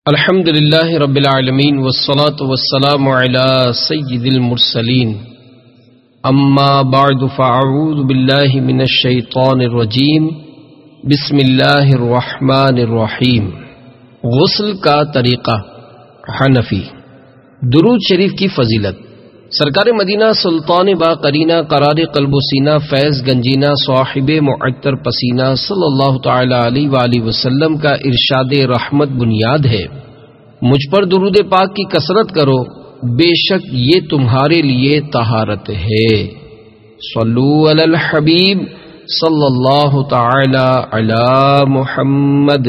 الحمد للہ رب العالمین والصلاة والسلام علی سید المرسلین اما بعد فاعوذ باللہ من الشیطان الرجیم بسم اللہ الرحمن الرحیم۔ غسل کا طریقہ حنفی۔ درود شریف کی فضیلت۔ سرکار مدینہ سلطان با قرینہ قرار قلب و سینہ فیض گنجینہ صاحب معطر پسینہ صلی اللہ تعالی علیہ وآلہ وسلم کا ارشاد رحمت بنیاد ہے۔ مجھ پر درود پاک کی کثرت کرو، بے شک یہ تمہارے لیے طہارت ہے۔ صلو علی الحبیب صلی اللہ تعالی علی محمد۔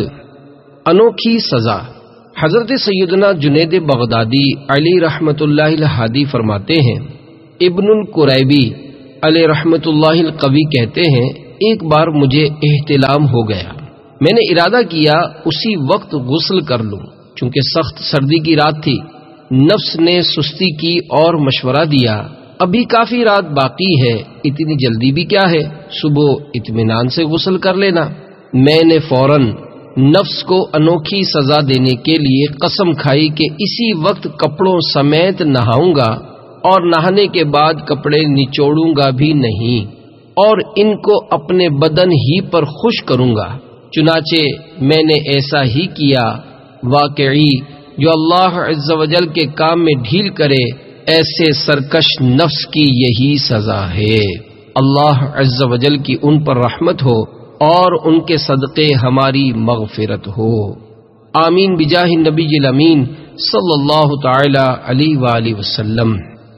انوکھی سزا۔ حضرت سیدنا جنید بغدادی علی رحمت اللہ الہادی فرماتے ہیں، ابن القریبی علی رحمت اللہ القوی کہتے ہیں، ایک بار مجھے احتلام ہو گیا، میں نے ارادہ کیا اسی وقت غسل کر لوں، چونکہ سخت سردی کی رات تھی۔ نفس نے سستی کی اور مشورہ دیا، ابھی کافی رات باقی ہے، اتنی جلدی بھی کیا ہے، صبح اطمینان سے غسل کر لینا۔ میں نے فوراً نفس کو انوکھی سزا دینے کے لیے قسم کھائی کہ اسی وقت کپڑوں سمیت نہاؤں گا اور نہانے کے بعد کپڑے نچوڑوں گا بھی نہیں، اور ان کو اپنے بدن ہی پر خشک کروں گا۔ چنانچہ میں نے ایسا ہی کیا۔ واقعی جو اللہ عز و جل کے کام میں ڈھیل کرے، ایسے سرکش نفس کی یہی سزا ہے۔ اللہ عز و جل کی ان پر رحمت ہو اور ان کے صدقے ہماری مغفرت ہو، آمین بجاہ النبی الامین صلی اللہ تعالی علیہ وآلہ وسلم۔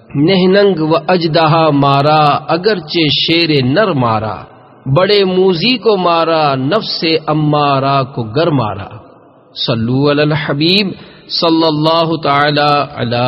نہنگ و اجدہا مارا اگرچہ شیر نر مارا، بڑے موذی کو مارا نفس امارہ کو گر مارا۔ صلو علی الحبیب صلی اللہ تعالی علی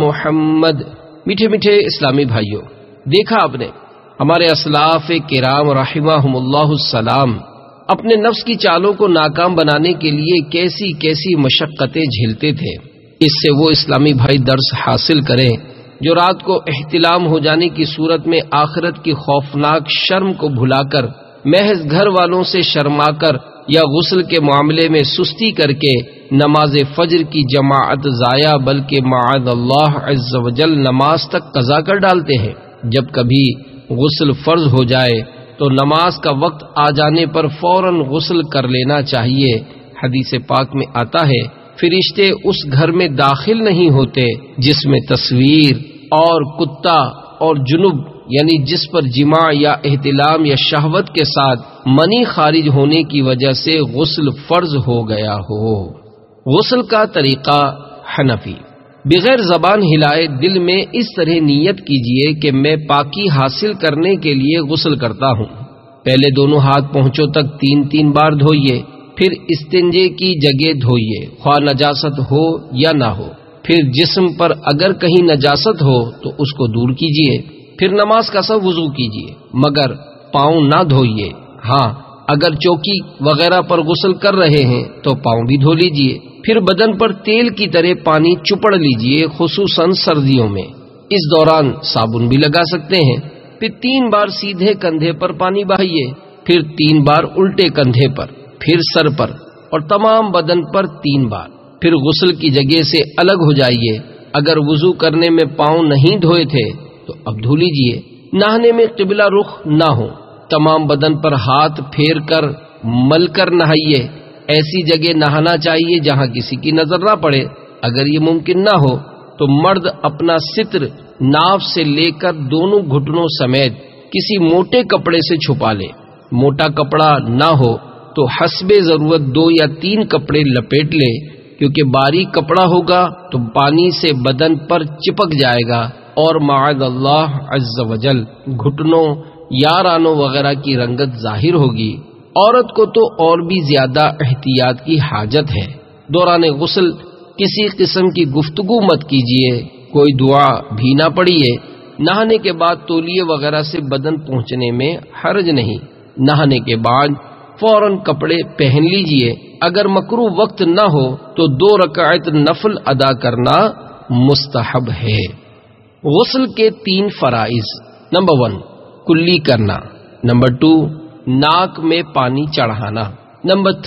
محمد۔ میٹھے میٹھے اسلامی بھائیوں، دیکھا آپ نے ہمارے اسلاف کرام رحمہم اللہ السلام اپنے نفس کی چالوں کو ناکام بنانے کے لیے کیسی کیسی مشقتیں جھیلتے تھے۔ اس سے وہ اسلامی بھائی درس حاصل کریں جو رات کو احتلام ہو جانے کی صورت میں آخرت کی خوفناک شرم کو بھلا کر، محض گھر والوں سے شرما کر یا غسل کے معاملے میں سستی کر کے نماز فجر کی جماعت ضائع بلکہ معاذ اللہ عز و جل نماز تک قضا کر ڈالتے ہیں۔ جب کبھی غسل فرض ہو جائے تو نماز کا وقت آ جانے پر فوراً غسل کر لینا چاہیے۔ حدیث پاک میں آتا ہے، فرشتے اس گھر میں داخل نہیں ہوتے جس میں تصویر اور کتا اور جنب یعنی جس پر جماع یا احتلام یا شہوت کے ساتھ منی خارج ہونے کی وجہ سے غسل فرض ہو گیا ہو۔ غسل کا طریقہ حنفی۔ بغیر زبان ہلائے دل میں اس طرح نیت کیجئے کہ میں پاکی حاصل کرنے کے لیے غسل کرتا ہوں۔ پہلے دونوں ہاتھ پہنچوں تک 3 بار دھوئیے، پھر استنجے کی جگہ دھوئیے، خواہ نجاست ہو یا نہ ہو۔ پھر جسم پر اگر کہیں نجاست ہو تو اس کو دور کیجئے، پھر نماز کا سا وضو کیجئے، مگر پاؤں نہ دھوئیے۔ ہاں، اگر چوکی وغیرہ پر غسل کر رہے ہیں تو پاؤں بھی دھو لیجئے۔ پھر بدن پر تیل کی طرح پانی چپڑ لیجئے، خصوصاً سردیوں میں۔ اس دوران صابن بھی لگا سکتے ہیں۔ پھر 3 بار سیدھے کندھے پر پانی بہائیے، پھر 3 بار الٹے کندھے پر، پھر سر پر اور تمام بدن پر 3 بار۔ پھر غسل کی جگہ سے الگ ہو جائیے۔ اگر وضو کرنے میں پاؤں نہیں دھوئے تھے تو اب دھو لیجئے۔ نہانے میں قبلہ رخ نہ ہو، تمام بدن پر ہاتھ پھیر کر مل کر نہائیے۔ ایسی جگہ نہانا چاہیے جہاں کسی کی نظر نہ پڑے۔ اگر یہ ممکن نہ ہو تو مرد اپنا ستر ناف سے لے کر دونوں گھٹنوں سمیت کسی موٹے کپڑے سے چھپا لے۔ موٹا کپڑا نہ ہو تو حسب ضرورت 2 یا 3 کپڑے لپیٹ لے، کیونکہ باریک کپڑا ہوگا تو پانی سے بدن پر چپک جائے گا اور معاذ اللہ عز و جل گھٹنوں یا رانوں وغیرہ کی رنگت ظاہر ہوگی۔ عورت کو تو اور بھی زیادہ احتیاط کی حاجت ہے۔ دوران غسل کسی قسم کی گفتگو مت کیجیے، کوئی دعا بھی نہ پڑھیے۔ نہانے کے بعد تولیے وغیرہ سے بدن پہنچنے میں حرج نہیں۔ نہانے کے بعد فوراً کپڑے پہن لیجیے۔ اگر مکروہ وقت نہ ہو تو 2 رکعت نفل ادا کرنا مستحب ہے۔ غسل کے 3 فرائض۔ نمبر 1 کلی کرنا، نمبر 2 ناک میں پانی چڑھانا، نمبر 3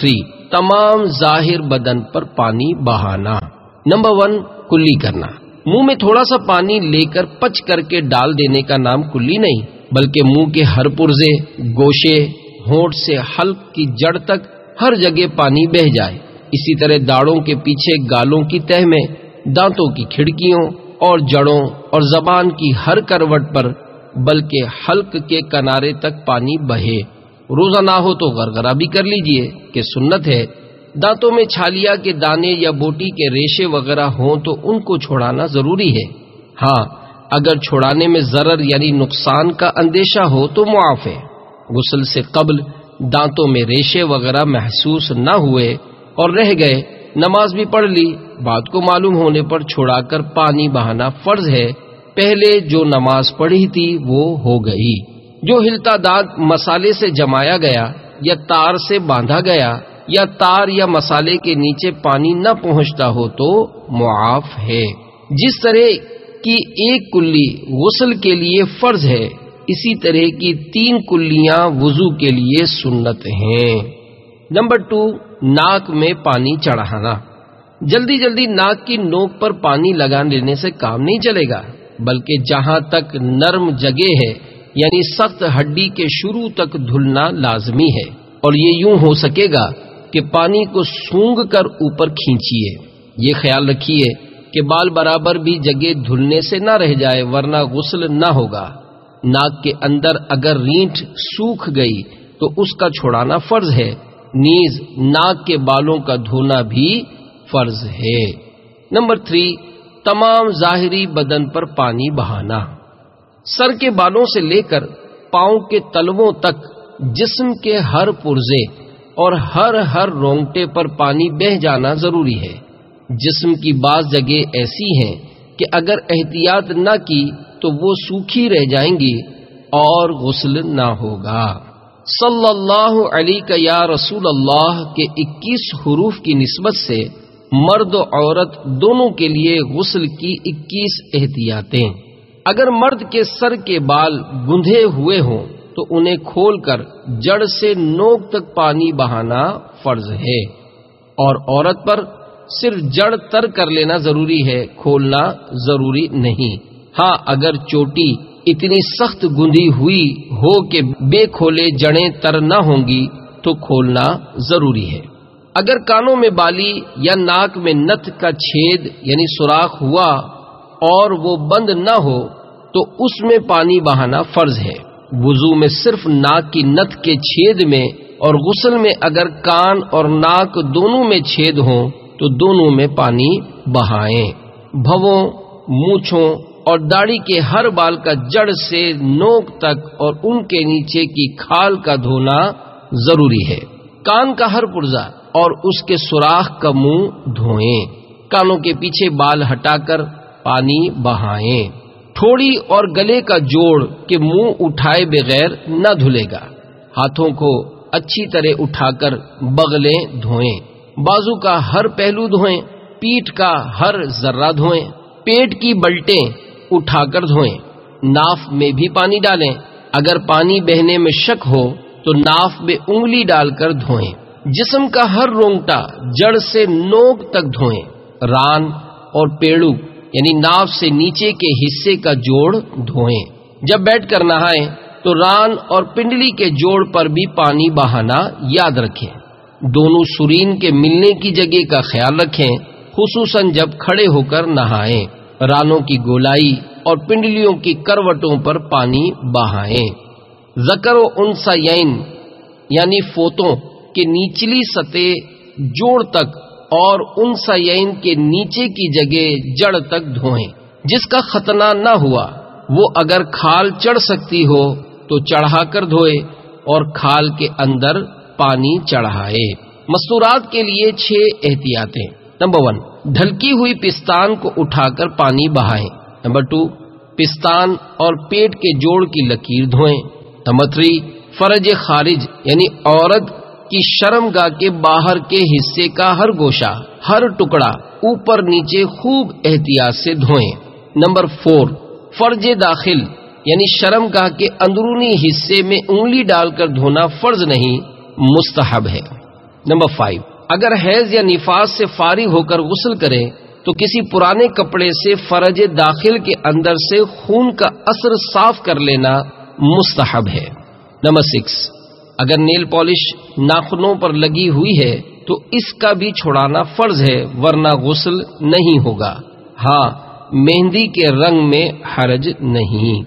تمام ظاہر بدن پر پانی بہانا۔ نمبر 1، کلی کرنا۔ منہ میں تھوڑا سا پانی لے کر پچ کر کے ڈال دینے کا نام کلی نہیں، بلکہ منہ کے ہر پرزے، گوشے، ہونٹ سے حلق کی جڑ تک ہر جگہ پانی بہہ جائے۔ اسی طرح داڑھوں کے پیچھے گالوں کی تہ میں، دانتوں کی کھڑکیوں اور جڑوں اور زبان کی ہر کروٹ پر، بلکہ حلق کے کنارے تک پانی بہے۔ روزہ نہ ہو تو غرغرہ بھی کر لیجئے کہ سنت ہے۔ دانتوں میں چھالیا کے دانے یا بوٹی کے ریشے وغیرہ ہوں تو ان کو چھوڑانا ضروری ہے۔ ہاں، اگر چھوڑانے میں ضرر یعنی نقصان کا اندیشہ ہو تو معاف ہے۔ غسل سے قبل دانتوں میں ریشے وغیرہ محسوس نہ ہوئے اور رہ گئے، نماز بھی پڑھ لی، بات کو معلوم ہونے پر چھڑا کر پانی بہانا فرض ہے۔ پہلے جو نماز پڑھی تھی وہ ہو گئی۔ جو ہلتا دانت مسالے سے جمایا گیا یا تار سے باندھا گیا یا تار یا مسالے کے نیچے پانی نہ پہنچتا ہو تو معاف ہے۔ جس طرح کی ایک کلی غسل کے لیے فرض ہے، اسی طرح کی 3 کلیاں وضو کے لیے سنت ہیں۔ نمبر 2، ناک میں پانی چڑھانا۔ جلدی جلدی ناک کی نوک پر پانی لگا لینے سے کام نہیں چلے گا، بلکہ جہاں تک نرم جگہ ہے یعنی سخت ہڈی کے شروع تک دھلنا لازمی ہے، اور یہ یوں ہو سکے گا کہ پانی کو سونگھ کر اوپر کھینچیے۔ یہ خیال رکھیے کہ بال برابر بھی جگہ دھلنے سے نہ رہ جائے، ورنہ غسل نہ ہوگا۔ ناک کے اندر اگر رینٹ سوکھ گئی تو اس کا چھڑانا فرض ہے، نیز ناک کے بالوں کا دھونا بھی فرض ہے۔ نمبر 3، تمام ظاہری بدن پر پانی بہانا۔ سر کے بالوں سے لے کر پاؤں کے تلووں تک جسم کے ہر پرزے اور ہر رونگٹے پر پانی بہہ جانا ضروری ہے۔ جسم کی بعض جگہ ایسی ہیں کہ اگر احتیاط نہ کی تو وہ سوکھی رہ جائیں گی اور غسل نہ ہوگا۔ صلی اللہ علیہ یا رسول اللہ کے 21 حروف کی نسبت سے مرد و عورت دونوں کے لیے غسل کی 21 احتیاطیں۔ اگر مرد کے سر کے بال گندھے ہوئے ہوں تو انہیں کھول کر جڑ سے نوک تک پانی بہانا فرض ہے، اور عورت پر صرف جڑ تر کر لینا ضروری ہے، کھولنا ضروری نہیں۔ ہاں، اگر چوٹی اتنی سخت گندھی ہوئی ہو کہ بے کھولے جڑیں تر نہ ہوں گی تو کھولنا ضروری ہے۔ اگر کانوں میں بالی یا ناک میں نت کا چھید یعنی سوراخ ہوا اور وہ بند نہ ہو تو اس میں پانی بہانا فرض ہے۔ وضو میں صرف ناک کی نت کے چھید میں اور غسل میں اگر کان اور ناک دونوں میں چھید ہوں تو دونوں میں پانی بہائیں۔ بھووں، مونچھوں اور داڑھی کے ہر بال کا جڑ سے نوک تک اور ان کے نیچے کی کھال کا دھونا ضروری ہے۔ کان کا ہر پرزا اور اس کے سوراخ کا منہ دھوئیں۔ کانوں کے پیچھے بال ہٹا کر پانی بہائیں۔ ٹھوڑی اور گلے کا جوڑ کے منہ اٹھائے بغیر نہ دھلے گا۔ ہاتھوں کو اچھی طرح اٹھا کر بغلیں دھوئیں۔ بازو کا ہر پہلو دھوئیں۔ پیٹھ کا ہر ذرہ دھوئیں۔ پیٹ کی بلٹیں اٹھا کر دھوئیں۔ ناف میں بھی پانی ڈالیں۔ اگر پانی بہنے میں شک ہو تو ناف میں انگلی ڈال کر دھوئیں۔ جسم کا ہر رونگٹا جڑ سے نوک تک دھوئیں۔ ران اور پیڑو یعنی ناف سے نیچے کے حصے کا جوڑ دھوئیں۔ جب بیٹھ کر نہائیں تو ران اور پنڈلی کے جوڑ پر بھی پانی بہانا یاد رکھیں۔ دونوں سرین کے ملنے کی جگہ کا خیال رکھیں، خصوصاً جب کھڑے ہو کر نہائیں۔ رانوں کی گولائی اور پنڈلیوں کی کروٹوں پر پانی بہائیں۔ ذکر و انثیین یعنی فوتوں کے نیچلی سطح جوڑ تک اور انثیین کے نیچے کی جگہ جڑ تک دھوئیں۔ جس کا ختنہ نہ ہوا وہ اگر کھال چڑھ سکتی ہو تو چڑھا کر دھوئے اور کھال کے اندر پانی چڑھائے۔ مستورات کے لیے 6 احتیاطیں۔ نمبر 1، ڈھلکی ہوئی پستان کو اٹھا کر پانی بہائیں۔ نمبر 2، پستان اور پیٹ کے جوڑ کی لکیر دھوئیں۔ نمبر 3، فرج خارج یعنی عورت کی شرمگاہ کے باہر کے حصے کا ہر گوشہ، ہر ٹکڑا اوپر نیچے خوب احتیاط سے دھوئیں۔ نمبر 4، فرج داخل یعنی شرمگاہ کے اندرونی حصے میں انگلی ڈال کر دھونا فرض نہیں، مستحب ہے۔ نمبر 5، اگر حیض یا نفاس سے فارغ ہو کر غسل کرے تو کسی پرانے کپڑے سے فرج داخل کے اندر سے خون کا اثر صاف کر لینا مستحب ہے۔ نمبر 6، اگر نیل پالش ناخنوں پر لگی ہوئی ہے تو اس کا بھی چھڑانا فرض ہے، ورنہ غسل نہیں ہوگا۔ ہاں، مہندی کے رنگ میں حرج نہیں۔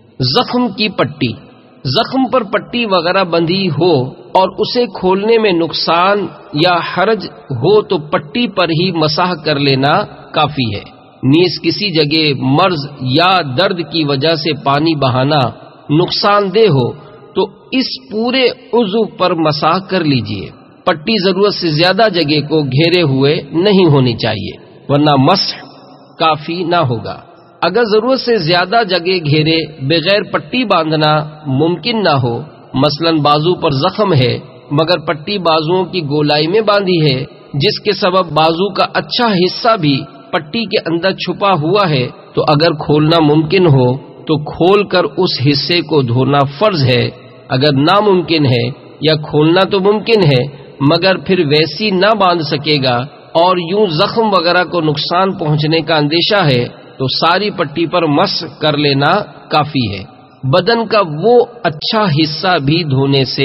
زخم کی پٹی، زخم پر پٹی وغیرہ بندھی ہو اور اسے کھولنے میں نقصان یا حرج ہو تو پٹی پر ہی مسح کر لینا کافی ہے۔ نیز کسی جگہ مرض یا درد کی وجہ سے پانی بہانا نقصان دہ ہو تو اس پورے عضو پر مسح کر لیجئے۔ پٹی ضرورت سے زیادہ جگہ کو گھیرے ہوئے نہیں ہونی چاہیے، ورنہ مسح کافی نہ ہوگا۔ اگر ضرورت سے زیادہ جگہ گھیرے بغیر پٹی باندھنا ممکن نہ ہو، مثلا بازو پر زخم ہے مگر پٹی بازوؤں کی گولائی میں باندھی ہے، جس کے سبب بازو کا اچھا حصہ بھی پٹی کے اندر چھپا ہوا ہے، تو اگر کھولنا ممکن ہو تو کھول کر اس حصے کو دھونا فرض ہے۔ اگر ناممکن ہے یا کھولنا تو ممکن ہے مگر پھر ویسی نہ باندھ سکے گا اور یوں زخم وغیرہ کو نقصان پہنچنے کا اندیشہ ہے تو ساری پٹی پر مسح کر لینا کافی ہے۔ بدن کا وہ اچھا حصہ بھی دھونے سے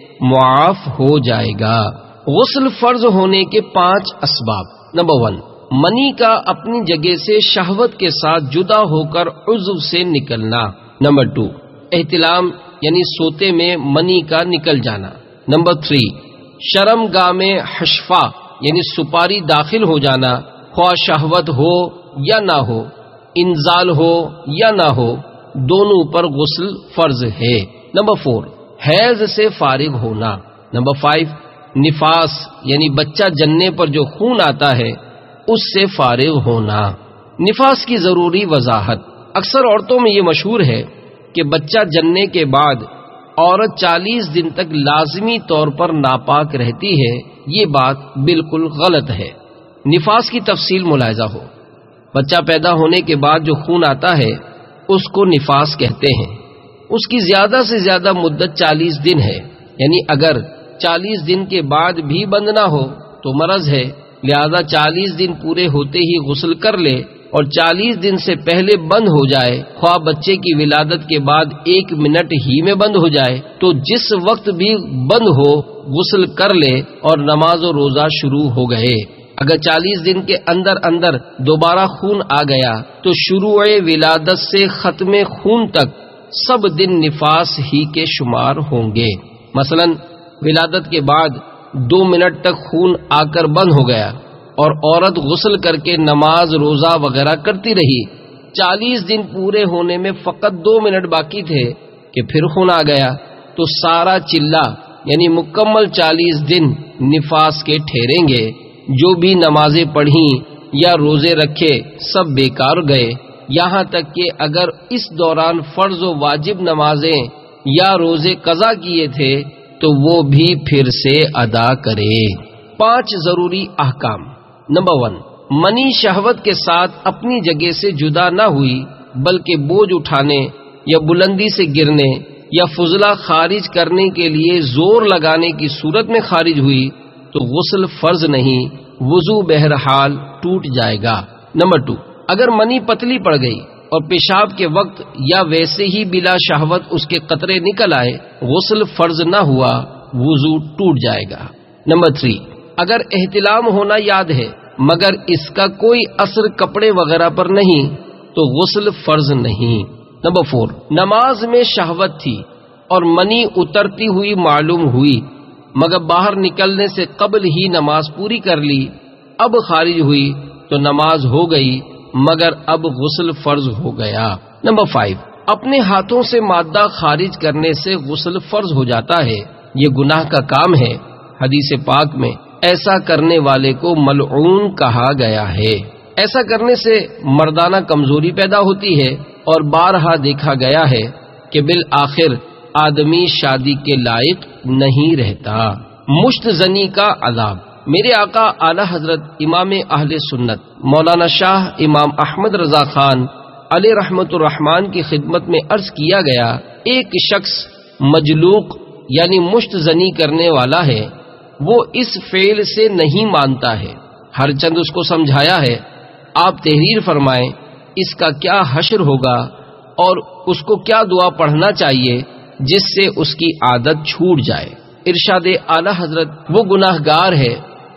معاف ہو جائے گا۔ غسل فرض ہونے کے 5 اسباب۔ نمبر 1، منی کا اپنی جگہ سے شہوت کے ساتھ جدا ہو کر عضو سے نکلنا۔ نمبر 2، احتلام یعنی سوتے میں منی کا نکل جانا۔ نمبر 3، شرم گاہ میں حشفہ یعنی سپاری داخل ہو جانا، خواہ شہوت ہو یا نہ ہو، انزال ہو یا نہ ہو، دونوں پر غسل فرض ہے۔ نمبر 4، حیض سے فارغ ہونا۔ نمبر 5، نفاس یعنی بچہ جننے پر جو خون آتا ہے اس سے فارغ ہونا۔ نفاس کی ضروری وضاحت۔ اکثر عورتوں میں یہ مشہور ہے کہ بچہ جننے کے بعد عورت 40 دن تک لازمی طور پر ناپاک رہتی ہے۔ یہ بات بالکل غلط ہے۔ نفاس کی تفصیل ملاحظہ ہو۔ بچہ پیدا ہونے کے بعد جو خون آتا ہے اس کو نفاس کہتے ہیں۔ اس کی زیادہ سے زیادہ مدت 40 دن ہے، یعنی اگر 40 دن کے بعد بھی بند نہ ہو تو مرض ہے، لہذا 40 دن پورے ہوتے ہی غسل کر لے، اور 40 دن سے پہلے بند ہو جائے، خواہ بچے کی ولادت کے بعد 1 منٹ ہی میں بند ہو جائے، تو جس وقت بھی بند ہو غسل کر لے اور نماز و روزہ شروع ہو گئے۔ اگر 40 دن کے اندر دوبارہ خون آ گیا تو شروع ولادت سے ختم خون تک سب دن نفاس ہی کے شمار ہوں گے۔ مثلا ولادت کے بعد 2 منٹ تک خون آ کر بند ہو گیا اور عورت غسل کر کے نماز روزہ وغیرہ کرتی رہی، 40 دن پورے ہونے میں فقط 2 منٹ باقی تھے کہ پھر خون آ گیا، تو سارا چلہ یعنی مکمل 40 دن نفاس کے ٹھہریں گے۔ جو بھی نمازیں پڑھیں یا روزے رکھے سب بیکار گئے، یہاں تک کہ اگر اس دوران فرض و واجب نمازیں یا روزے قضا کیے تھے تو وہ بھی پھر سے ادا کرے۔ 5 ضروری احکام۔ نمبر 1، منی شہوت کے ساتھ اپنی جگہ سے جدا نہ ہوئی بلکہ بوجھ اٹھانے یا بلندی سے گرنے یا فضلہ خارج کرنے کے لیے زور لگانے کی صورت میں خارج ہوئی تو غسل فرض نہیں، وضو بہرحال ٹوٹ جائے گا۔ نمبر 2، اگر منی پتلی پڑ گئی اور پیشاب کے وقت یا ویسے ہی بلا شہوت اس کے قطرے نکل آئے، غسل فرض نہ ہوا، وضو ٹوٹ جائے گا۔ نمبر 3، اگر احتلام ہونا یاد ہے مگر اس کا کوئی اثر کپڑے وغیرہ پر نہیں تو غسل فرض نہیں۔ نمبر 4، نماز میں شہوت تھی اور منی اترتی ہوئی معلوم ہوئی مگر باہر نکلنے سے قبل ہی نماز پوری کر لی، اب خارج ہوئی تو نماز ہو گئی مگر اب غسل فرض ہو گیا۔ نمبر 5، اپنے ہاتھوں سے مادہ خارج کرنے سے غسل فرض ہو جاتا ہے، یہ گناہ کا کام ہے۔ حدیث پاک میں ایسا کرنے والے کو ملعون کہا گیا ہے۔ ایسا کرنے سے مردانہ کمزوری پیدا ہوتی ہے اور بارہا دیکھا گیا ہے کہ بالآخر آدمی شادی کے لائق نہیں رہتا۔ مشت زنی کا عذاب۔ میرے آقا اعلی حضرت امام اہل سنت مولانا شاہ امام احمد رضا خان علیہ رحمت الرحمان کی خدمت میں عرض کیا گیا، ایک شخص مجلوق یعنی مشت زنی کرنے والا ہے، وہ اس فعل سے نہیں مانتا ہے، ہر چند اس کو سمجھایا ہے، آپ تحریر فرمائیں اس کا کیا حشر ہوگا اور اس کو کیا دعا پڑھنا چاہیے جس سے اس کی عادت چھوٹ جائے۔ ارشاد اعلی حضرت، وہ گناہ گار ہے،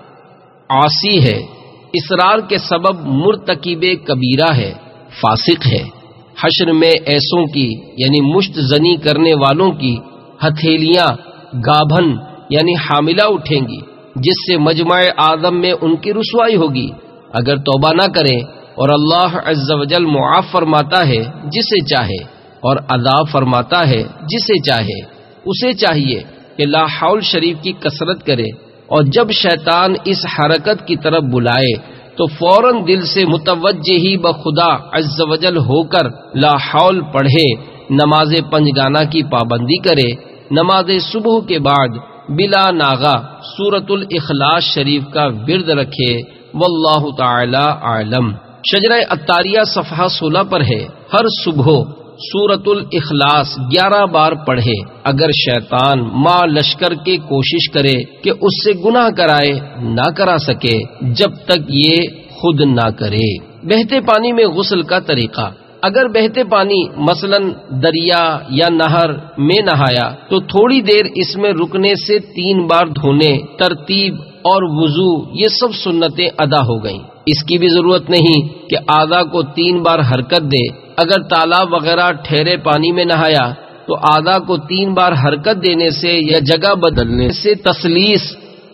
عاصی ہے، اصرار کے سبب مرتکب کبیرہ ہے، فاسق ہے۔ حشر میں ایسوں کی یعنی مشت زنی کرنے والوں کی ہتھیلیاں گابھن یعنی حاملہ اٹھیں گی، جس سے مجمع آدم میں ان کی رسوائی ہوگی اگر توبہ نہ کریں، اور اللہ عز و جل معاف فرماتا ہے جسے چاہے اور عذاب فرماتا ہے جسے چاہے۔ اسے چاہیے کہ لا حول شریف کی کثرت کرے، اور جب شیطان اس حرکت کی طرف بلائے تو فوراً دل سے متوجہ ہی بخدا عز و جل ہو کر لا حول پڑھے، نماز پنجگانہ کی پابندی کرے، نماز صبح کے بعد بلا ناغہ سورۃ الاخلاص شریف کا ورد رکھے۔ واللہ تعالی اعلم۔ شجرہ عطاریہ صفحہ 16 پر ہے، ہر صبح سورۃ الاخلاص 11 بار پڑھے۔ اگر شیطان ماں لشکر کے کوشش کرے کہ اس سے گناہ کرائے، نہ کرا سکے جب تک یہ خود نہ کرے۔ بہتے پانی میں غسل کا طریقہ۔ اگر بہتے پانی مثلا دریا یا نہر میں نہایا تو تھوڑی دیر اس میں رکنے سے 3 بار دھونے، ترتیب اور وضو یہ سب سنتیں ادا ہو گئیں۔ اس کی بھی ضرورت نہیں کہ اعضاء کو 3 بار حرکت دے۔ اگر تالاب وغیرہ ٹھہرے پانی میں نہایا تو اعضاء کو 3 بار حرکت دینے سے یا جگہ بدلنے سے تسلیس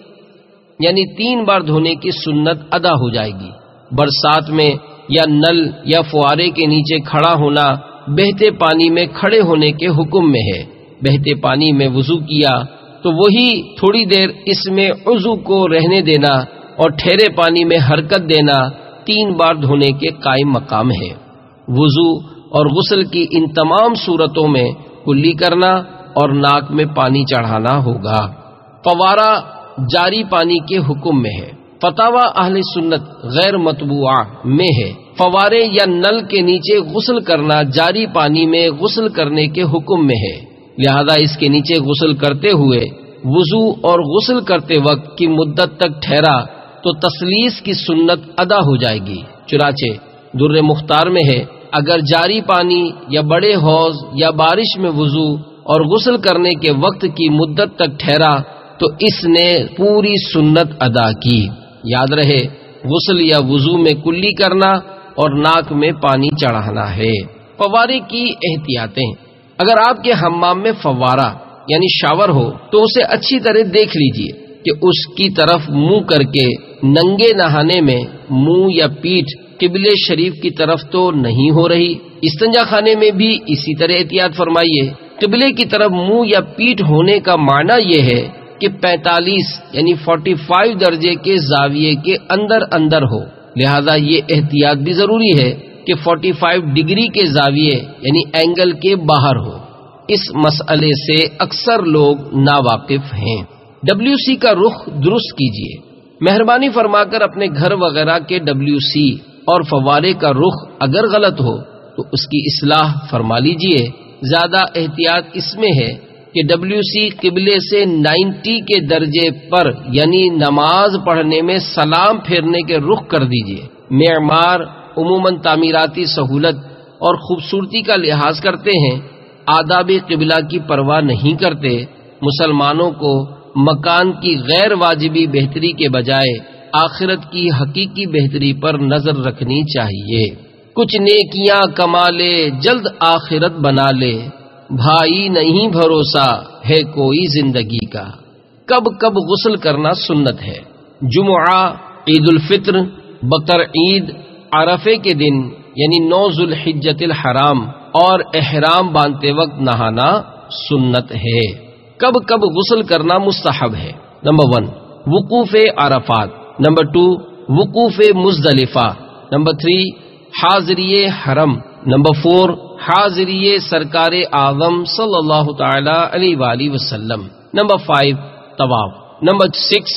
یعنی 3 بار دھونے کی سنت ادا ہو جائے گی۔ برسات میں یا نل یا فوارے کے نیچے کھڑا ہونا بہتے پانی میں کھڑے ہونے کے حکم میں ہے۔ بہتے پانی میں وضو کیا تو وہی تھوڑی دیر اس میں عضو کو رہنے دینا اور ٹھہرے پانی میں حرکت دینا 3 بار دھونے کے قائم مقام ہے۔ وضو اور غسل کی ان تمام صورتوں میں کلی کرنا اور ناک میں پانی چڑھانا ہوگا۔ فوارہ جاری پانی کے حکم میں ہے۔ فتاوی اہل سنت غیر مطبوعہ میں ہے، فوارے یا نل کے نیچے غسل کرنا جاری پانی میں غسل کرنے کے حکم میں ہے، لہذا اس کے نیچے غسل کرتے ہوئے وضو اور غسل کرتے وقت کی مدت تک ٹھہرا تو تسلیس کی سنت ادا ہو جائے گی۔ چنانچہ در مختار میں ہے، اگر جاری پانی یا بڑے حوض یا بارش میں وضو اور غسل کرنے کے وقت کی مدت تک ٹھہرا تو اس نے پوری سنت ادا کی۔ یاد رہے، غسل یا وضو میں کلی کرنا اور ناک میں پانی چڑھانا ہے۔ فوارے کی احتیاطیں۔ اگر آپ کے حمام میں فوارہ یعنی شاور ہو تو اسے اچھی طرح دیکھ لیجئے کہ اس کی طرف منہ کر کے ننگے نہانے میں منہ یا پیٹھ قبلے شریف کی طرف تو نہیں ہو رہی۔ استنجا خانے میں بھی اسی طرح احتیاط فرمائیے۔ قبلے کی طرف منہ یا پیٹھ ہونے کا معنی یہ ہے کہ 45 یعنی 45 درجے کے زاویے کے اندر ہو، لہذا یہ احتیاط بھی ضروری ہے کہ 45 ڈگری کے زاویے یعنی اینگل کے باہر ہو۔ اس مسئلے سے اکثر لوگ ناواقف ہیں۔ WC کا رخ درست کیجیے۔ مہربانی فرما کر اپنے گھر وغیرہ کے WC اور فوارے کا رخ اگر غلط ہو تو اس کی اصلاح فرما لیجیے۔ زیادہ احتیاط اس میں ہے کہ WC قبلے سے 90 کے درجے پر یعنی نماز پڑھنے میں سلام پھیرنے کے رخ کر دیجیے۔ معمار عموماً تعمیراتی سہولت اور خوبصورتی کا لحاظ کرتے ہیں، آداب قبلہ کی پرواہ نہیں کرتے۔ مسلمانوں کو مکان کی غیر واجبی بہتری کے بجائے آخرت کی حقیقی بہتری پر نظر رکھنی چاہیے۔ کچھ نیکیاں کما لے جلد آخرت بنا لے، بھائی نہیں بھروسہ ہے کوئی زندگی کا۔ کب کب غسل کرنا سنت ہے؟ جمعہ، عید الفطر، بقر عید، عرفے کے دن یعنی 9 ذوالحجۃ الحرام اور احرام باندھتے وقت نہانا سنت ہے۔ کب کب غسل کرنا مستحب ہے؟ نمبر 1 وقوف عرفات، نمبر 2 وقوف مزدلفہ، نمبر 3 حاضری حرم، نمبر 4 حاضری سرکار اعظم صلی اللہ تعالی علیہ وآلہ وسلم، نمبر 5 طواف، نمبر 6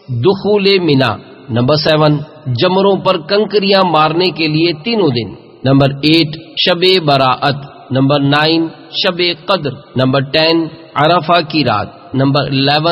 دخول منا، نمبر 7 جمروں پر کنکریاں مارنے کے لیے تینوں دن، نمبر 8 شب براءت، نمبر 9 شب قدر، نمبر 10 عرفہ کی رات، نمبر 11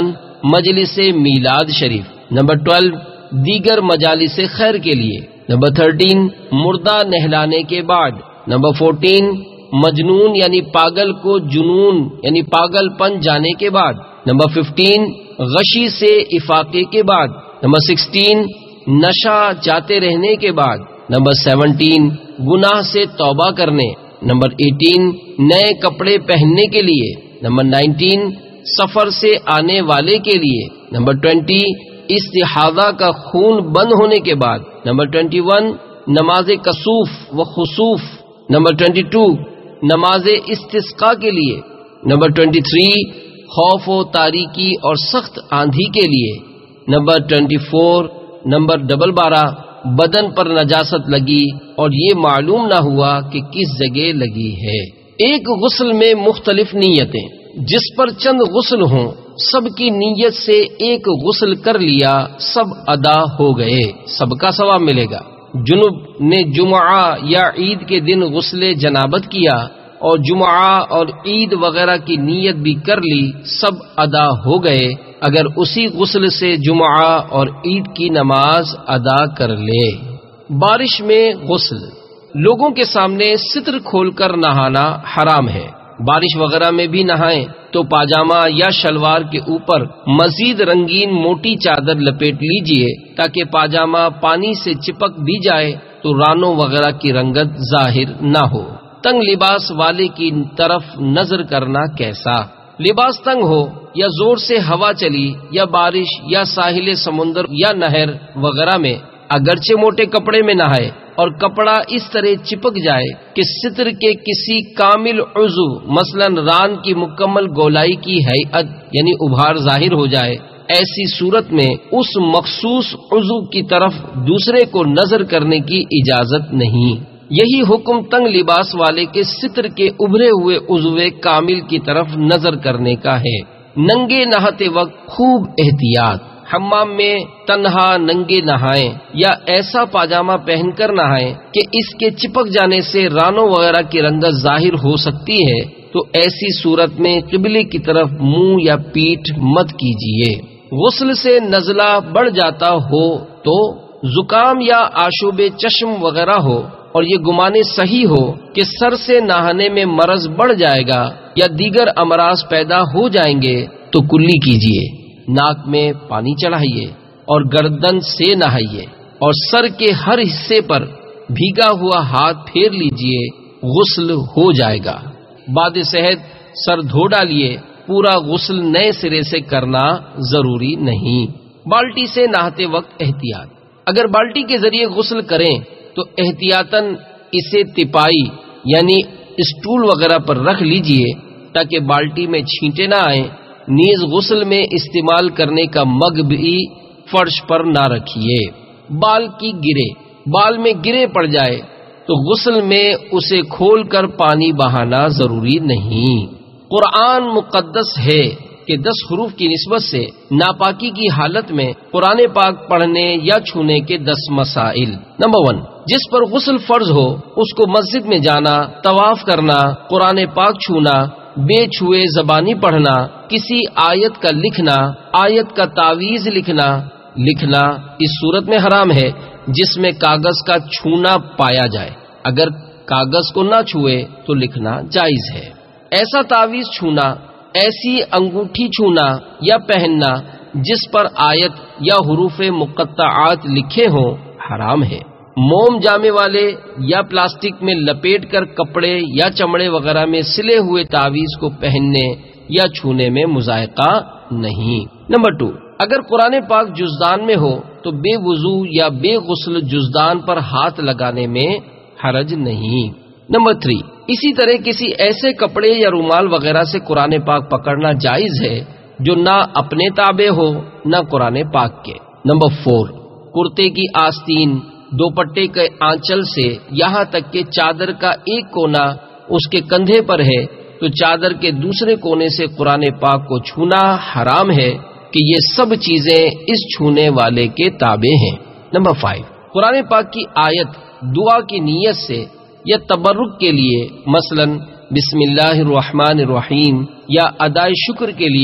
مجلس میلاد شریف. نمبر 12 دیگر مجالس خیر کے لیے. نمبر 13 مردہ نہلانے کے بعد. نمبر 14 مجنون یعنی پاگل کو جنون یعنی پاگل پن جانے کے بعد. نمبر 15 غشی سے افاقے کے بعد. نمبر 16 نشہ جاتے رہنے کے بعد. نمبر 17 گناہ سے توبہ کرنے. نمبر 18 نئے کپڑے پہننے کے لیے. نمبر 19 سفر سے آنے والے کے لیے. نمبر 20 استحاضہ کا خون بند ہونے کے بعد. نمبر 21 نماز کسوف و خسوف. نمبر 22 نماز استسقاء کے لیے. نمبر 23 خوف و تاریکی اور سخت آندھی کے لیے. نمبر 24 نمبر 12 بدن پر نجاست لگی اور یہ معلوم نہ ہوا کہ کس جگہ لگی ہے. ایک غسل میں مختلف نیتیں. جس پر چند غسل ہوں سب کی نیت سے ایک غسل کر لیا سب ادا ہو گئے، سب کا ثواب ملے گا. جنوب نے جمعہ یا عید کے دن غسل جنابت کیا اور جمعہ اور عید وغیرہ کی نیت بھی کر لی، سب ادا ہو گئے اگر اسی غسل سے جمعہ اور عید کی نماز ادا کر لے. بارش میں غسل. لوگوں کے سامنے ستر کھول کر نہانا حرام ہے. بارش وغیرہ میں بھی نہائیں تو پاجامہ یا شلوار کے اوپر مزید رنگین موٹی چادر لپیٹ لیجئے تاکہ پاجامہ پانی سے چپک بھی جائے تو رانوں وغیرہ کی رنگت ظاہر نہ ہو. تنگ لباس والے کی طرف نظر کرنا کیسا؟ لباس تنگ ہو یا زور سے ہوا چلی یا بارش یا ساحل سمندر یا نہر وغیرہ میں اگرچہ موٹے کپڑے میں نہائے اور کپڑا اس طرح چپک جائے کہ ستر کے کسی کامل عضو مثلا ران کی مکمل گولائی کی ہیئت یعنی ابھار ظاہر ہو جائے، ایسی صورت میں اس مخصوص عضو کی طرف دوسرے کو نظر کرنے کی اجازت نہیں. یہی حکم تنگ لباس والے کے ستر کے ابھرے ہوئے عضو کامل کی طرف نظر کرنے کا ہے. ننگے نہاتے وقت خوب احتیاط. حمام میں تنہا ننگے نہائیں یا ایسا پاجامہ پہن کر نہائیں کہ اس کے چپک جانے سے رانوں وغیرہ کی رنگت ظاہر ہو سکتی ہے، تو ایسی صورت میں قبلے کی طرف منہ یا پیٹھ مت کیجیے. غسل سے نزلہ بڑھ جاتا ہو تو زکام یا آشوب چشم وغیرہ ہو اور یہ گمانے صحیح ہو کہ سر سے نہانے میں مرض بڑھ جائے گا یا دیگر امراض پیدا ہو جائیں گے تو کلی کیجیے. ناک میں پانی چڑھائیے اور گردن سے نہائیے اور سر کے ہر حصے پر بھیگا ہوا ہاتھ پھیر لیجئے، غسل ہو جائے گا. بعد صحت سر دھو ڈالیے. پورا غسل نئے سرے سے کرنا ضروری نہیں. بالٹی سے نہاتے وقت احتیاط. اگر بالٹی کے ذریعے غسل کریں تو احتیاطاً اسے تپائی یعنی اسٹول وغیرہ پر رکھ لیجئے تاکہ بالٹی میں چھینٹے نہ آئیں. نیز غسل میں استعمال کرنے کا مگ بھی فرش پر نہ رکھیے. بال کی گرے. بال میں گرے پڑ جائے تو غسل میں اسے کھول کر پانی بہانا ضروری نہیں. قرآن مقدس ہے کہ 10 حروف کی نسبت سے ناپاکی کی حالت میں قرآن پاک پڑھنے یا چھونے کے 10 مسائل. نمبر 1 جس پر غسل فرض ہو اس کو مسجد میں جانا، طواف کرنا، قرآن پاک چھونا، بے چھوئے زبانی پڑھنا، کسی آیت کا لکھنا، آیت کا تعویذ لکھنا اس صورت میں حرام ہے جس میں کاغذ کا چھونا پایا جائے. اگر کاغذ کو نہ چھوئے تو لکھنا جائز ہے. ایسا تعویذ چھونا، ایسی انگوٹھی چھونا یا پہننا جس پر آیت یا حروف مقطعات لکھے ہوں حرام ہے. موم جامے والے یا پلاسٹک میں لپیٹ کر کپڑے یا چمڑے وغیرہ میں سلے ہوئے تعویذ کو پہننے یا چھونے میں مذائقہ نہیں. نمبر 2 اگر قرآن پاک جزدان میں ہو تو بے وضو یا بے غسل جزدان پر ہاتھ لگانے میں حرج نہیں. نمبر 3 اسی طرح کسی ایسے کپڑے یا رومال وغیرہ سے قرآن پاک پکڑنا جائز ہے جو نہ اپنے تابع ہو نہ قرآن پاک کے. نمبر 4 کرتے کی آستین، دوپٹے کے آنچل سے یہاں تک کہ چادر کا ایک کونا اس کے کندھے پر ہے تو چادر کے دوسرے کونے سے قرآن پاک کو چھونا حرام ہے کہ یہ سب چیزیں اس چھونے والے کے تابع ہیں. نمبر 5 قرآن پاک کی آیت دعا کی نیت سے یا تبرک کے لیے مثلا بسم اللہ الرحمن الرحیم یا ادائے شکر کے لیے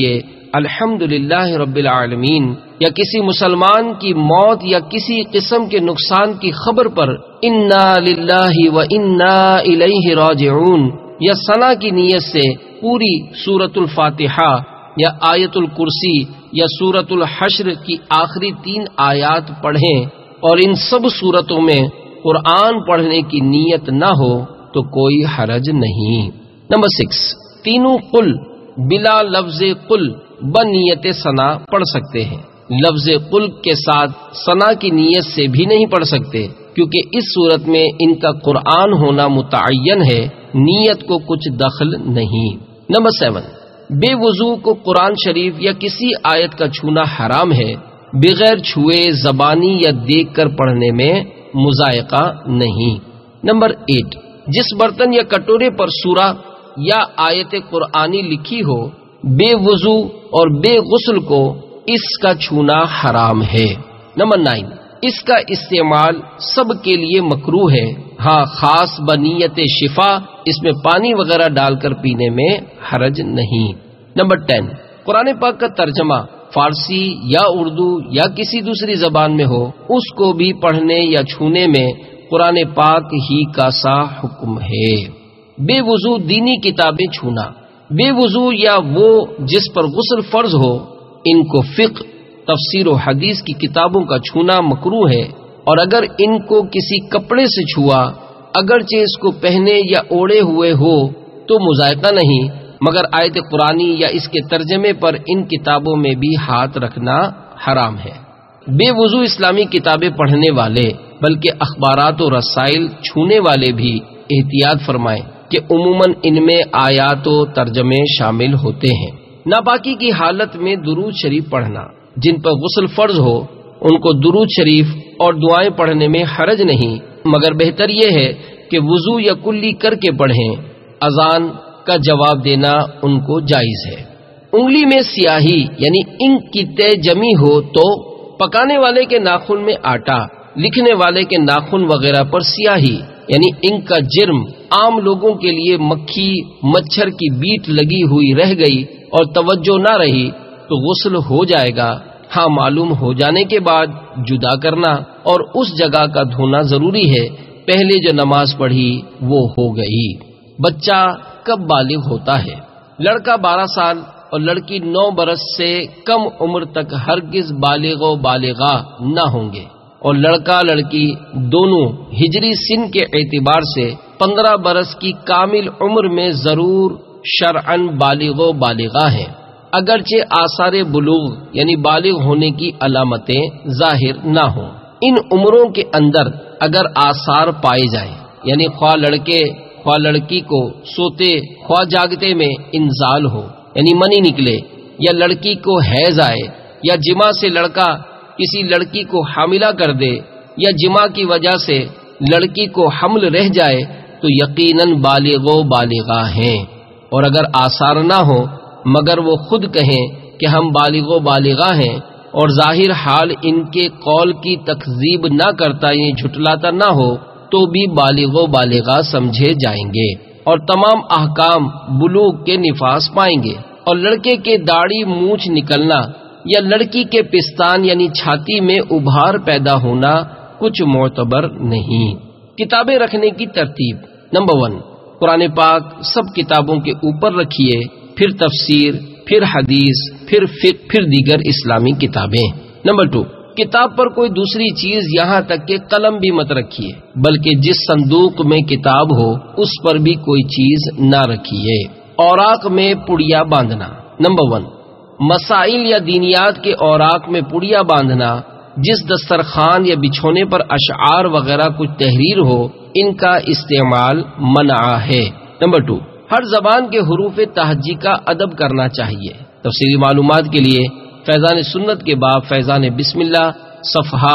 الحمدللہ رب العالمین یا کسی مسلمان کی موت یا کسی قسم کے نقصان کی خبر پر انا للہ و انا الیہ راجعون یا ثنا کی نیت سے پوری سورۃ الفاتحہ یا آیت الکرسی یا سورۃ الحشر کی آخری 3 آیات پڑھیں اور ان سب صورتوں میں قرآن پڑھنے کی نیت نہ ہو تو کوئی حرج نہیں۔ نمبر 6، تینوں قل بلا لفظ قل بنیت ثنا پڑھ سکتے ہیں۔ لفظ قل کے ساتھ ثنا کی نیت سے بھی نہیں پڑھ سکتے، کیونکہ اس صورت میں ان کا قرآن ہونا متعین ہے، نیت کو کچھ دخل نہیں۔ نمبر 7، بے وضو کو قرآن شریف یا کسی آیت کا چھونا حرام ہے، بغیر چھوئے زبانی یا دیکھ کر پڑھنے میں مذائقہ نہیں۔ نمبر 8، جس برتن یا کٹورے پر سورہ یا آیت قرآنی لکھی ہو، بے وضو اور بے غسل کو اس کا چھونا حرام ہے۔ نمبر 9، اس کا استعمال سب کے لیے مکروہ ہے، ہاں خاص بنیت شفا اس میں پانی وغیرہ ڈال کر پینے میں حرج نہیں۔ نمبر 10، قرآن پاک کا ترجمہ فارسی یا اردو یا کسی دوسری زبان میں ہو، اس کو بھی پڑھنے یا چھونے میں قرآن پاک ہی کا سا حکم ہے۔ بے وضو دینی کتابیں چھونا، بے وضو یا وہ جس پر غسل فرض ہو، ان کو فقہ، تفسیر و حدیث کی کتابوں کا چھونا مکروہ ہے، اور اگر ان کو کسی کپڑے سے چھوا، اگرچہ اس کو پہنے یا اوڑے ہوئے ہو تو مذائقہ نہیں، مگر آیت قرآنی یا اس کے ترجمے پر ان کتابوں میں بھی ہاتھ رکھنا حرام ہے۔ بے وضو اسلامی کتابیں پڑھنے والے بلکہ اخبارات و رسائل چھونے والے بھی احتیاط فرمائیں کہ عموماً ان میں آیات و ترجمے شامل ہوتے ہیں۔ ناپاکی کی حالت میں درود شریف پڑھنا، جن پر غسل فرض ہو ان کو درود شریف اور دعائیں پڑھنے میں حرج نہیں، مگر بہتر یہ ہے کہ وضو یا کلی کر کے پڑھیں۔ اذان کا جواب دینا ان کو جائز ہے۔ انگلی میں سیاہی یعنی انک کی تہ جمی ہو تو پکانے والے کے ناخن میں آٹا، لکھنے والے کے ناخن وغیرہ پر سیاہی یعنی انک کا جرم، عام لوگوں کے لیے مکھی مچھر کی بیٹ لگی ہوئی رہ گئی اور توجہ نہ رہی تو غسل ہو جائے گا، ہاں معلوم ہو جانے کے بعد جدا کرنا اور اس جگہ کا دھونا ضروری ہے، پہلے جو نماز پڑھی وہ ہو گئی۔ بچہ کب بالغ ہوتا ہے؟ لڑکا 12 سال اور لڑکی 9 برس سے کم عمر تک ہرگز بالغ و بالغہ نہ ہوں گے، اور لڑکا لڑکی دونوں ہجری سن کے اعتبار سے 15 برس کی کامل عمر میں ضرور شرعاً بالغ و بالغہ ہیں، اگرچہ آثار بلوغ یعنی بالغ ہونے کی علامتیں ظاہر نہ ہوں۔ ان عمروں کے اندر اگر آثار پائے جائیں یعنی خواہ لڑکے خواہ لڑکی کو سوتے خواہ جاگتے میں انزال ہو یعنی منی نکلے، یا لڑکی کو حیض آئے، یا جماع سے لڑکا کسی لڑکی کو حاملہ کر دے، یا جماع کی وجہ سے لڑکی کو حمل رہ جائے تو یقیناً بالغ و بالغہ ہیں، اور اگر آثار نہ ہو مگر وہ خود کہیں کہ ہم بالغ و بالغہ ہیں اور ظاہر حال ان کے قول کی تکذیب نہ کرتا یعنی جھٹلاتا نہ ہو تو بھی بالغ و بالغہ سمجھے جائیں گے اور تمام احکام بلوغ کے نفاذ پائیں گے۔ اور لڑکے کے داڑھی مونچھ نکلنا یا لڑکی کے پستان یعنی چھاتی میں ابھار پیدا ہونا کچھ معتبر نہیں۔ کتابیں رکھنے کی ترتیب: نمبر 1، قرآن پاک سب کتابوں کے اوپر رکھیے، پھر تفسیر، پھر حدیث، پھر فقہ، پھر دیگر اسلامی کتابیں۔ نمبر 2، کتاب پر کوئی دوسری چیز یہاں تک کہ قلم بھی مت رکھیے، بلکہ جس صندوق میں کتاب ہو اس پر بھی کوئی چیز نہ رکھیے۔ اوراق میں پڑیا باندھنا۔ نمبر 1، مسائل یا دینیات کے اوراق میں پڑیا باندھنا، جس دسترخوان یا بچھونے پر اشعار وغیرہ کچھ تحریر ہو ان کا استعمال منع ہے۔ نمبر 2، ہر زبان کے حروف تہجی کا ادب کرنا چاہیے۔ تفصیلی معلومات کے لیے فیضان سنت کے باب فیضان بسم اللہ صفحہ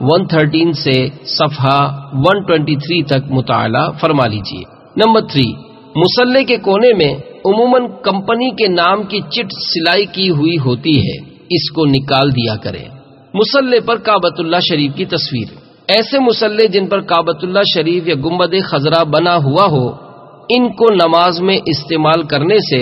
113 سے صفحہ 123 تک مطالعہ فرما لیجیے۔ نمبر 3، مصلے کے کونے میں عموماً کمپنی کے نام کی چٹ سلائی کی ہوئی ہوتی ہے، اس کو نکال دیا کریں۔ مصلے پر کعبۃ اللہ شریف کی تصویر۔ ایسے مصلے جن پر کعبۃ اللہ شریف یا گنبد خضرا بنا ہوا ہو ان کو نماز میں استعمال کرنے سے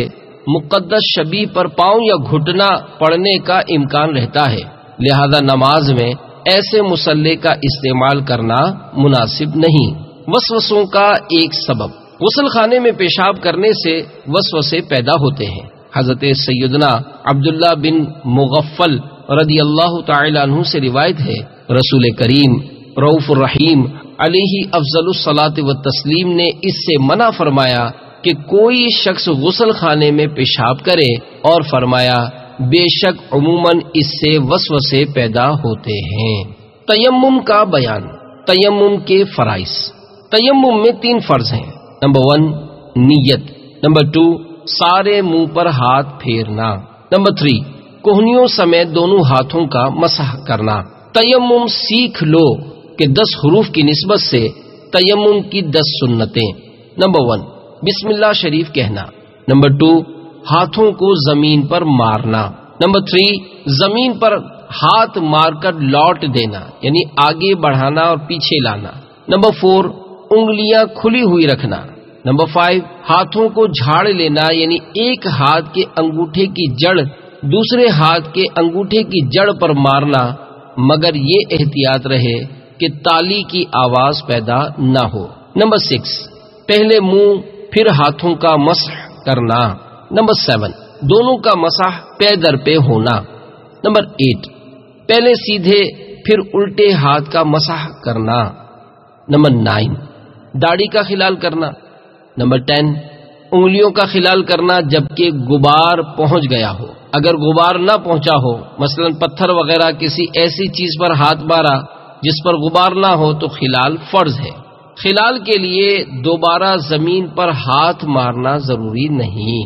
مقدس شبیہ پر پاؤں یا گھٹنا پڑنے کا امکان رہتا ہے، لہذا نماز میں ایسے مصلی کا استعمال کرنا مناسب نہیں۔ وسوسوں کا ایک سبب، غسل خانے میں پیشاب کرنے سے وسوسے پیدا ہوتے ہیں۔ حضرت سیدنا عبداللہ بن مغفل رضی اللہ تعالی عنہ سے روایت ہے، رسول کریم رؤوف الرحیم علیہ افضل الصلاۃ والتسلیم نے اس سے منع فرمایا کہ کوئی شخص غسل خانے میں پیشاب کرے، اور فرمایا بے شک عموماً اس سے وسوسے پیدا ہوتے ہیں۔ تیمم کا بیان۔ تیمم کے فرائض۔ تیمم میں 3 فرض ہیں۔ نمبر 1 نیت، نمبر 2 سارے منہ پر ہاتھ پھیرنا، نمبر 3 کوہنیوں سمیت دونوں ہاتھوں کا مسح کرنا۔ تیمم سیکھ لو کہ 10 حروف کی نسبت سے تیمم کی 10 سنتیں۔ نمبر 1 بسم اللہ شریف کہنا، نمبر 2 ہاتھوں کو زمین پر مارنا، نمبر 3 زمین پر ہاتھ مار کر لوٹ دینا یعنی آگے بڑھانا اور پیچھے لانا، نمبر 4 انگلیاں کھلی ہوئی رکھنا، نمبر 5 ہاتھوں کو جھاڑ لینا یعنی ایک ہاتھ کے انگوٹھے کی جڑ دوسرے ہاتھ کے انگوٹھے کی جڑ پر مارنا، مگر یہ احتیاط رہے کہ تالی کی آواز پیدا نہ ہو۔ نمبر 6 پہلے منہ پھر ہاتھوں کا مسح کرنا، نمبر 7 دونوں کا مسح پے در پہ ہونا، نمبر 8 پہلے سیدھے پھر الٹے ہاتھ کا مسح کرنا، نمبر 9 داڑھی کا خلال کرنا، نمبر 10 انگلیوں کا خلال کرنا جبکہ غبار پہنچ گیا ہو۔ اگر غبار نہ پہنچا ہو، مثلا پتھر وغیرہ کسی ایسی چیز پر ہاتھ مارا جس پر غبار نہ ہو تو خلال فرض ہے۔ خلال کے لیے دوبارہ زمین پر ہاتھ مارنا ضروری نہیں۔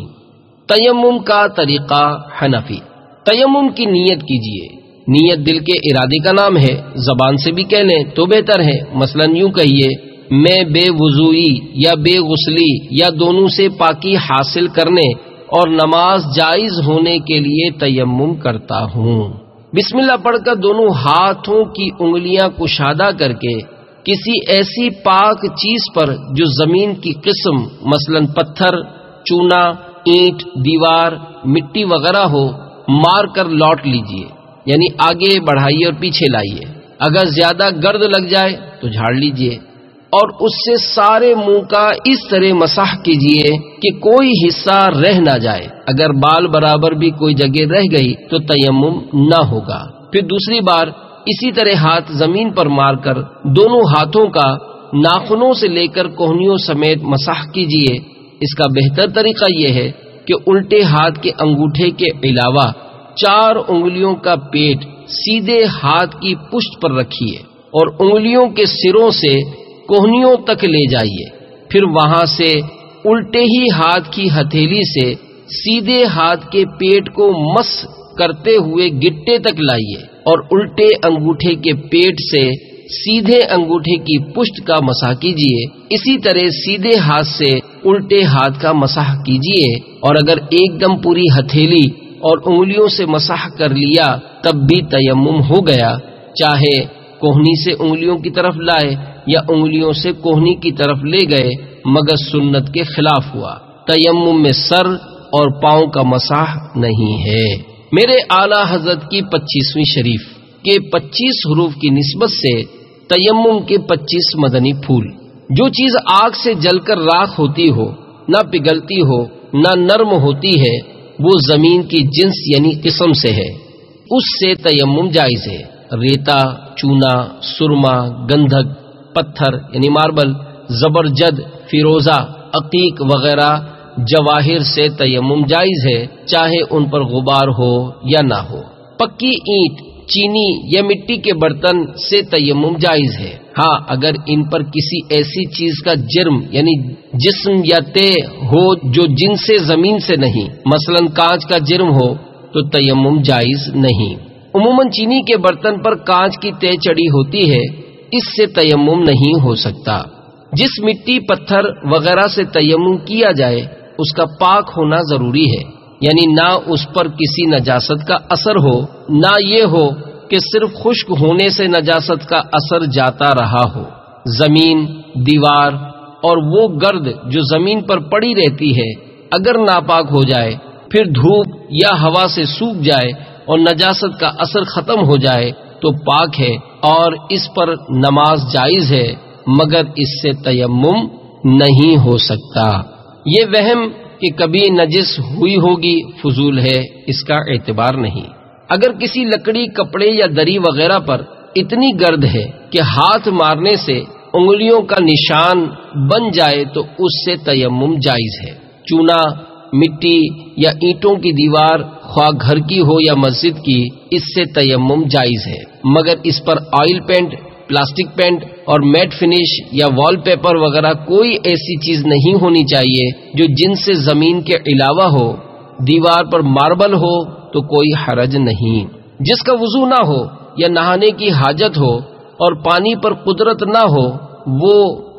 تیمم کا طریقہ حنفی۔ تیمم کی نیت کیجیے۔ نیت دل کے ارادے کا نام ہے، زبان سے بھی کہہ لیں تو بہتر ہے، مثلا یوں کہیے میں بے وضوئی یا بے غسلی یا دونوں سے پاکی حاصل کرنے اور نماز جائز ہونے کے لیے تیمم کرتا ہوں۔ بسم اللہ پڑھ کر دونوں ہاتھوں کی انگلیاں کشادہ کر کے کسی ایسی پاک چیز پر جو زمین کی قسم مثلا پتھر، چونا، اینٹ، دیوار، مٹی وغیرہ ہو مار کر لوٹ لیجئے یعنی آگے بڑھائیے اور پیچھے لائیے۔ اگر زیادہ گرد لگ جائے تو جھاڑ لیجئے اور اس سے سارے منہ کا اس طرح مسح کیجئے کہ کوئی حصہ رہ نہ جائے۔ اگر بال برابر بھی کوئی جگہ رہ گئی تو تیمم نہ ہوگا۔ پھر دوسری بار اسی طرح ہاتھ زمین پر مار کر دونوں ہاتھوں کا ناخنوں سے لے کر کوہنیوں سمیت مسح کیجئے۔ اس کا بہتر طریقہ یہ ہے کہ الٹے ہاتھ کے انگوٹھے کے علاوہ 4 انگلیوں کا پیٹ سیدھے ہاتھ کی پشت پر رکھیے اور انگلیوں کے سروں سے کوہنیوں تک لے جائیے، پھر وہاں سے الٹے ہی ہاتھ کی ہتھیلی سے سیدھے ہاتھ کے پیٹ کو مس کرتے ہوئے گٹے تک لائیے اور الٹے انگوٹھے کے پیٹ سے سیدھے انگوٹھے کی پشت کا مسح کیجیے۔ اسی طرح سیدھے ہاتھ سے الٹے ہاتھ کا مسح کیجیے، اور اگر ایک دم پوری ہتھیلی اور انگلیوں سے مسح کر لیا تب بھی تیمم ہو گیا، چاہے کوہنی سے انگلیوں کی طرف لائے یا انگلیوں سے کوہنی کی طرف لے گئے، مگر سنت کے خلاف ہوا۔ تیمم میں سر اور پاؤں کا مسح نہیں ہے۔ میرے اعلیٰ حضرت کی 25ویں شریف کے 25 حروف کی نسبت سے تیمم کے 25 مدنی پھول۔ جو چیز آگ سے جل کر راکھ ہوتی ہو، نہ پگھلتی ہو نہ نرم ہوتی ہے، وہ زمین کی جنس یعنی قسم سے ہے، اس سے تیمم جائز ہے۔ ریتا، چونا، سرما، گندھک، پتھر یعنی ماربل، زبرجد، فیروزہ، عقیق وغیرہ جواہر سے تیمم جائز ہے، چاہے ان پر غبار ہو یا نہ ہو۔ پکی اینٹ، چینی یا مٹی کے برتن سے تیمم جائز ہے، ہاں اگر ان پر کسی ایسی چیز کا جرم یعنی جسم یا طے ہو جو جن سے زمین سے نہیں، مثلا کانچ کا جرم ہو تو تیمم جائز نہیں۔ عموماً چینی کے برتن پر کانچ کی طے چڑھی ہوتی ہے، اس سے تیمم نہیں ہو سکتا۔ جس مٹی، پتھر وغیرہ سے تیمم کیا جائے اس کا پاک ہونا ضروری ہے، یعنی نہ اس پر کسی نجاست کا اثر ہو، نہ یہ ہو کہ صرف خشک ہونے سے نجاست کا اثر جاتا رہا ہو۔ زمین، دیوار اور وہ گرد جو زمین پر پڑی رہتی ہے اگر ناپاک ہو جائے پھر دھوپ یا ہوا سے سوکھ جائے اور نجاست کا اثر ختم ہو جائے تو پاک ہے اور اس پر نماز جائز ہے، مگر اس سے تیمم نہیں ہو سکتا۔ یہ وہم کہ کبھی نجس ہوئی ہوگی فضول ہے، اس کا اعتبار نہیں۔ اگر کسی لکڑی، کپڑے یا دری وغیرہ پر اتنی گرد ہے کہ ہاتھ مارنے سے انگلیوں کا نشان بن جائے تو اس سے تیمم جائز ہے۔ چونا، مٹی یا اینٹوں کی دیوار، خواہ گھر کی ہو یا مسجد کی، اس سے تیمم جائز ہے، مگر اس پر آئل پینٹ، پلاسٹک پینٹ اور میٹ فنش یا وال پیپر وغیرہ کوئی ایسی چیز نہیں ہونی چاہیے جو جن سے زمین کے علاوہ ہو۔ دیوار پر ماربل ہو تو کوئی حرج نہیں۔ جس کا وضو نہ ہو یا نہانے کی حاجت ہو اور پانی پر قدرت نہ ہو، وہ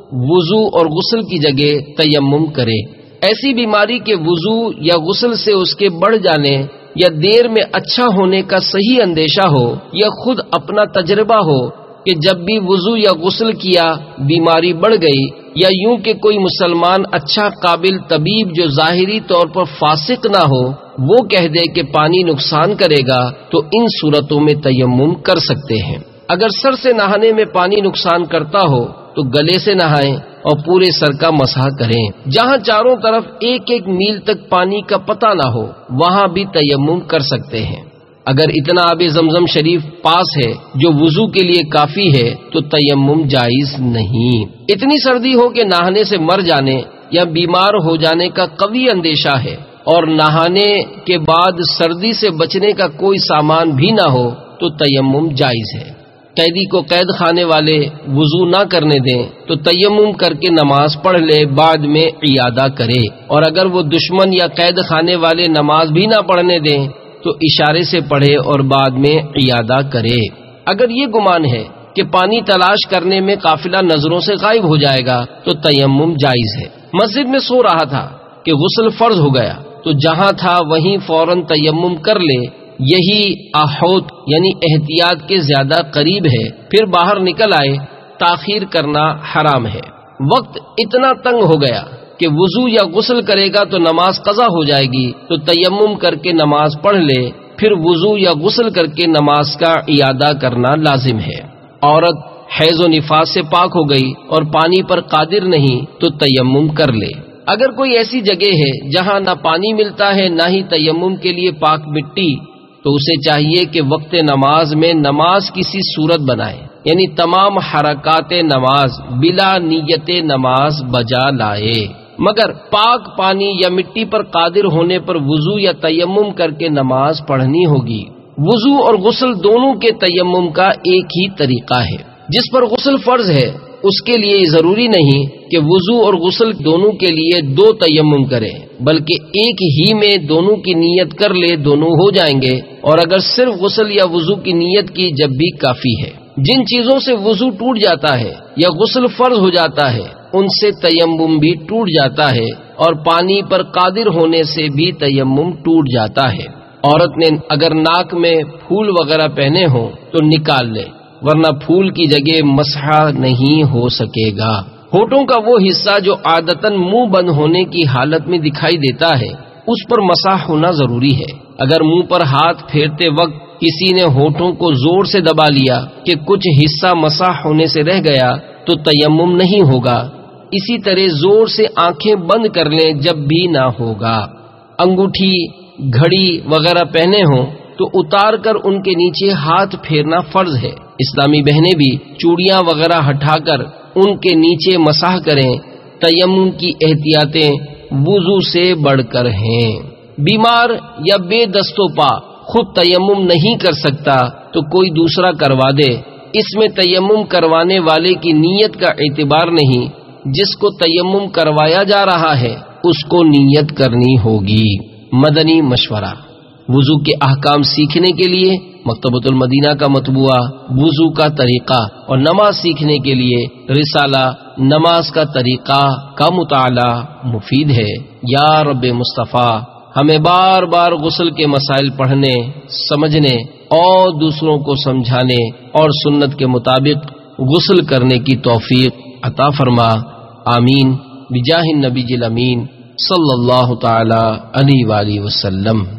وضو اور غسل کی جگہ تیمم کرے۔ ایسی بیماری کے وضو یا غسل سے اس کے بڑھ جانے یا دیر میں اچھا ہونے کا صحیح اندیشہ ہو، یا خود اپنا تجربہ ہو کہ جب بھی وضو یا غسل کیا بیماری بڑھ گئی، یا یوں کہ کوئی مسلمان اچھا قابل طبیب جو ظاہری طور پر فاسق نہ ہو وہ کہہ دے کہ پانی نقصان کرے گا، تو ان صورتوں میں تیمم کر سکتے ہیں۔ اگر سر سے نہانے میں پانی نقصان کرتا ہو تو گلے سے نہائیں اور پورے سر کا مسح کریں۔ جہاں چاروں طرف 1-1 میل تک پانی کا پتہ نہ ہو وہاں بھی تیمم کر سکتے ہیں۔ اگر اتنا آب زمزم شریف پاس ہے جو وضو کے لیے کافی ہے تو تیمم جائز نہیں۔ اتنی سردی ہو کہ نہانے سے مر جانے یا بیمار ہو جانے کا قوی اندیشہ ہے اور نہانے کے بعد سردی سے بچنے کا کوئی سامان بھی نہ ہو تو تیمم جائز ہے۔ قیدی کو قید خانے والے وضو نہ کرنے دیں تو تیمم کر کے نماز پڑھ لے، بعد میں عیادہ کرے، اور اگر وہ دشمن یا قید خانے والے نماز بھی نہ پڑھنے دیں تو اشارے سے پڑھے اور بعد میں عیادہ کرے۔ اگر یہ گمان ہے کہ پانی تلاش کرنے میں قافلہ نظروں سے غائب ہو جائے گا تو تیمم جائز ہے۔ مسجد میں سو رہا تھا کہ غسل فرض ہو گیا تو جہاں تھا وہیں فوراً تیمم کر لے، یہی احوط یعنی احتیاط کے زیادہ قریب ہے۔ پھر باہر نکل آئے، تاخیر کرنا حرام ہے۔ وقت اتنا تنگ ہو گیا کہ وضو یا غسل کرے گا تو نماز قضا ہو جائے گی، تو تیمم کر کے نماز پڑھ لے، پھر وضو یا غسل کر کے نماز کا اعادہ کرنا لازم ہے۔ عورت حیض و نفاس سے پاک ہو گئی اور پانی پر قادر نہیں تو تیمم کر لے۔ اگر کوئی ایسی جگہ ہے جہاں نہ پانی ملتا ہے نہ ہی تیمم کے لیے پاک مٹی، تو اسے چاہیے کہ وقت نماز میں نماز کسی صورت بنائے، یعنی تمام حرکات نماز بلا نیت نماز بجا لائے، مگر پاک پانی یا مٹی پر قادر ہونے پر وضو یا تیمم کر کے نماز پڑھنی ہوگی۔ وضو اور غسل دونوں کے تیمم کا ایک ہی طریقہ ہے۔ جس پر غسل فرض ہے اس کے لیے ضروری نہیں کہ وضو اور غسل دونوں کے لیے 2 تیمم کرے، بلکہ ایک ہی میں دونوں کی نیت کر لے، دونوں ہو جائیں گے، اور اگر صرف غسل یا وضو کی نیت کی جب بھی کافی ہے۔ جن چیزوں سے وضو ٹوٹ جاتا ہے یا غسل فرض ہو جاتا ہے ان سے تیمم بھی ٹوٹ جاتا ہے، اور پانی پر قادر ہونے سے بھی تیمم ٹوٹ جاتا ہے۔ عورت نے اگر ناک میں پھول وغیرہ پہنے ہوں تو نکال لے، ورنہ پھول کی جگہ مسح نہیں ہو سکے گا۔ ہونٹوں کا وہ حصہ جو عادتاً منہ بند ہونے کی حالت میں دکھائی دیتا ہے اس پر مسح ہونا ضروری ہے۔ اگر منہ پر ہاتھ پھیرتے وقت کسی نے ہونٹوں کو زور سے دبا لیا کہ کچھ حصہ مسح ہونے سے رہ گیا تو تیمم نہیں ہوگا۔ اسی طرح زور سے آنکھیں بند کر لیں جب بھی نہ ہوگا۔ انگوٹھی، گھڑی وغیرہ پہنے ہوں تو اتار کر ان کے نیچے ہاتھ پھیرنا فرض ہے۔ اسلامی بہنیں بھی چوڑیاں وغیرہ ہٹا کر ان کے نیچے مسح کریں۔ تیمم کی احتیاطیں وضو سے بڑھ کر ہیں۔ بیمار یا بے دست و پا خود تیمم نہیں کر سکتا تو کوئی دوسرا کروا دے، اس میں تیمم کروانے والے کی نیت کا اعتبار نہیں، جس کو تیمم کروایا جا رہا ہے اس کو نیت کرنی ہوگی۔ مدنی مشورہ: وضو کے احکام سیکھنے کے لیے مکتبۃ المدینہ کا مطبوعہ وضو کا طریقہ، اور نماز سیکھنے کے لیے رسالہ نماز کا طریقہ کا مطالعہ مفید ہے۔ یا رب مصطفیٰ، ہمیں بار بار غسل کے مسائل پڑھنے، سمجھنے اور دوسروں کو سمجھانے اور سنت کے مطابق غسل کرنے کی توفیق عطا فرما۔ آمین بجاہ النبی الامین صلی اللہ تعالی علیہ وآلہ وسلم.